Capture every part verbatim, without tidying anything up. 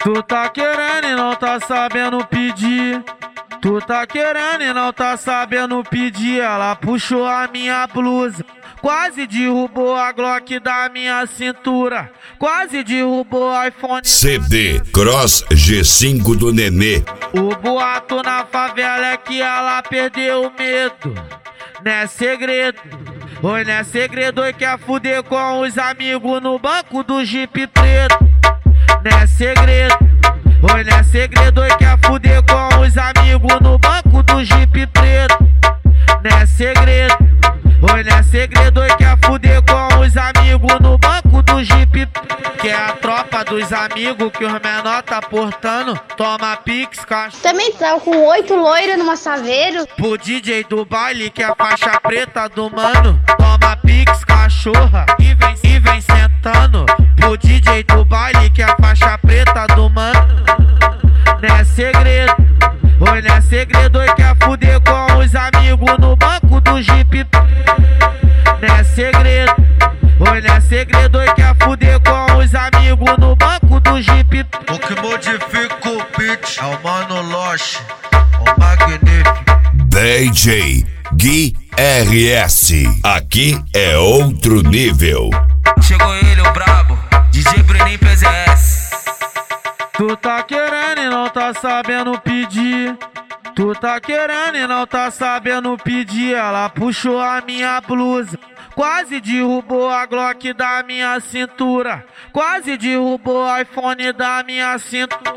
Tu tá querendo e não tá sabendo pedir. Tu tá querendo e não tá sabendo pedir. Ela puxou a minha blusa, quase derrubou a Glock da minha cintura, quase derrubou o iPhone. C D Cross G cinco do Nenê. O boato na favela é que ela perdeu o medo. Não é segredo, oi, não é segredo. Oi, quer fuder com os amigos no banco do Jeep preto. Não é segredo, oi, não é segredo. Oi, quer fuder com os amigos no banco do Jeep preto. Não é segredo, oi, não é segredo. Oi, quer fuder com os amigos no banco do Jeep preto. Que é a tropa dos amigos que os menor tá portando. Toma pix, caixa. Também tava com oito loiras numa Saveiro. Pro D J do baile que é a faixa preta do mano. Toma pix, cachorra, e vem, e vem sentando. Pro D J do baile que é a faixa preta do mano. Não é segredo, oi, não é segredo. Oi, quer fuder com os amigos no banco do Jeep. Não é segredo, oi, não é segredo. Oi, quer fuder com os amigos no banco do Jeep. O que modifica o beat é o Mano Loche, o magnífico D J Gui R S. Aqui é outro nível. Chegou ele, o brabo, D J Bruninho P Z S. Tu tá querendo e não tá sabendo pedir. Tu tá querendo e não tá sabendo pedir. Ela puxou a minha blusa, quase derrubou a Glock da minha cintura, quase derrubou o iPhone da minha cintura.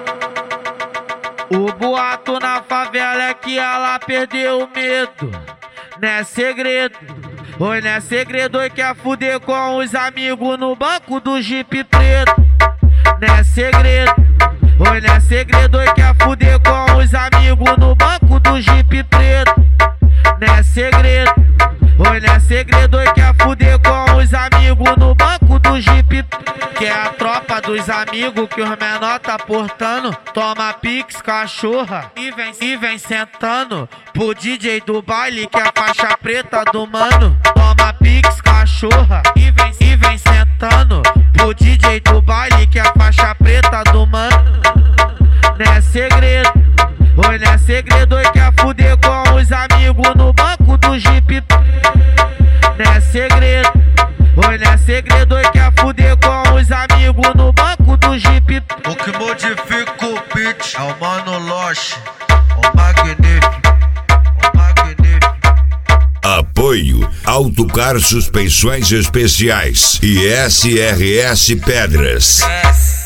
O boato na favela é que ela perdeu o medo. Não é segredo, oi, não é segredo. Oi, quer fuder com os amigos no banco do Jeep preto. Não é segredo, oi, não é segredo. Oi, quer fuder com os amigos no banco do Jeep preto. Não é segredo, oi, não é segredo. Oi, quer fuder com os amigos no banco do Jeep. Que é a tropa dos amigos que os menor tá portando. Toma pix, cachorra, e vem, e vem sentando. Pro D J do baile que é a faixa preta do mano. Toma pix, cachorra, e vem, e vem sentando. Pro D J do baile que é a faixa preta do mano. Não é segredo, oi, não é segredo. Oi, quer fuder com os amigos no banco do Jeep. Não é segredo, oi, não é segredo. Oi, quer fuder com os amigos no banco do Jeep. O que modifica o beat é o Mano Loche, o magnífico, o magnífico. Apoio Autocar Suspensões Especiais e S R S Pedras. S.